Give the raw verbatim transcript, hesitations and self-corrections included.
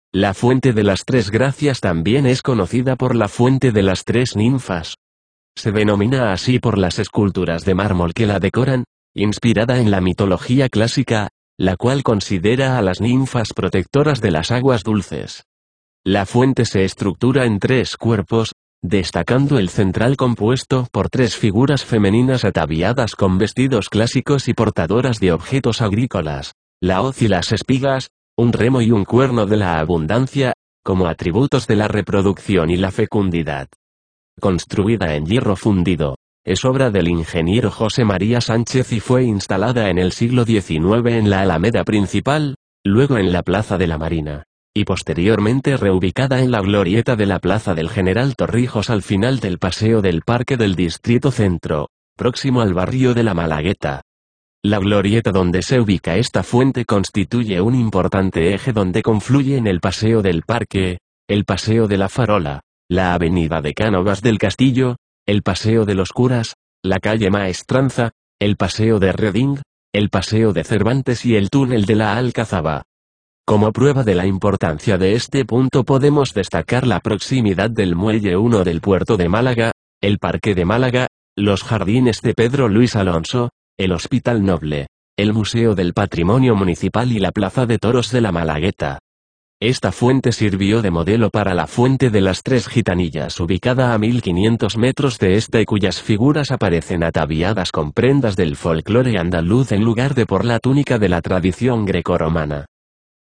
La Fuente de las Tres Gracias también es conocida por la Fuente de las Tres Ninfas. Se denomina así por las esculturas de mármol que la decoran, inspirada en la mitología clásica, la cual considera a las ninfas protectoras de las aguas dulces. La fuente se estructura en tres cuerpos, destacando el central compuesto por tres figuras femeninas ataviadas con vestidos clásicos y portadoras de objetos agrícolas, la hoz y las espigas, un remo y un cuerno de la abundancia, como atributos de la reproducción y la fecundidad. Construida en hierro fundido, es obra del ingeniero José María Sánchez y fue instalada en el siglo diecinueve en la Alameda principal, luego en la Plaza de la Marina, y posteriormente reubicada en la glorieta de la Plaza del General Torrijos al final del Paseo del Parque del Distrito Centro, próximo al barrio de la Malagueta. La glorieta donde se ubica esta fuente constituye un importante eje donde confluyen el Paseo del Parque, el Paseo de la Farola, la Avenida de Cánovas del Castillo, el Paseo de los Curas, la calle Maestranza, el Paseo de Reding, el Paseo de Cervantes y el túnel de la Alcazaba. Como prueba de la importancia de este punto podemos destacar la proximidad del Muelle uno del puerto de Málaga, el Parque de Málaga, los jardines de Pedro Luis Alonso, el Hospital Noble, el Museo del Patrimonio Municipal y la Plaza de Toros de la Malagueta. Esta fuente sirvió de modelo para la Fuente de las Tres Gitanillas ubicada a mil quinientos metros de esta y cuyas figuras aparecen ataviadas con prendas del folclore andaluz en lugar de por la túnica de la tradición grecorromana.